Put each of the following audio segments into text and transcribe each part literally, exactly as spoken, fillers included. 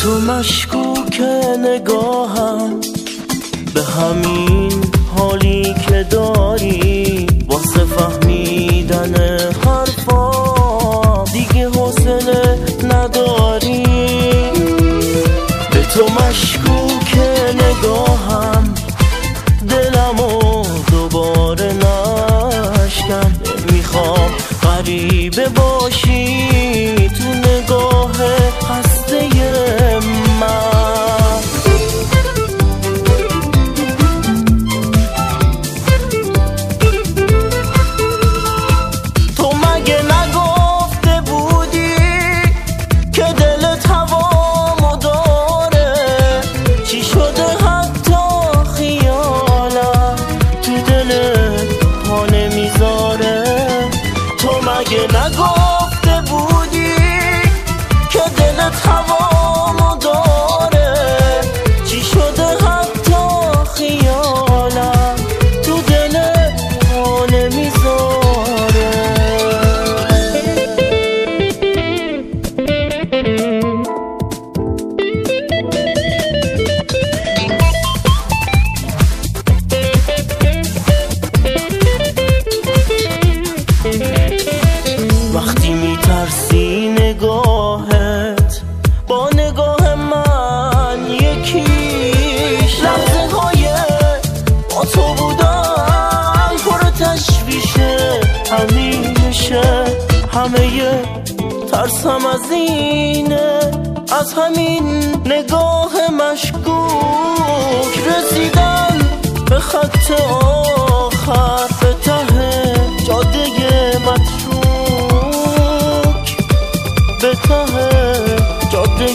تو مشکوک نگاهم، به همین حالی که داری واسه فهمیدن حرفا دیگه حوصله نداری. به تو مشکوک نگاهم، دلمو دوباره نشکن. میخوام غریبه باشی تو نگاه هسته من. تو مگه نگفته بودی که دلت هوامو داره؟ چی شده حتی خیالم تو دلت پا نمیذاره؟ تو مگه نگفته بودی که دلت هوامو داره؟ چی شده حتی خیالم تو دلت پا نمیذاره؟ وقتی میترسی نگاهت با نگاه من یکیش، لحظه های با تو بودن پر تشویشه همیشه. همه ترسم از اینه، از همین نگاه مشکوک رسیدن به خط آخر، به ته جاده متروک، به ته جاده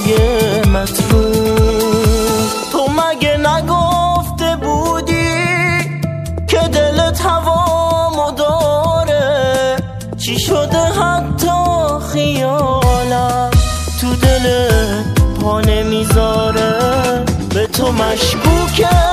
متروک. تو مگه نگفته بودی که دلت هوامو داره؟ چی شده حتی خیالم تو دلت پا نمیذاره؟ به تو مشکوکه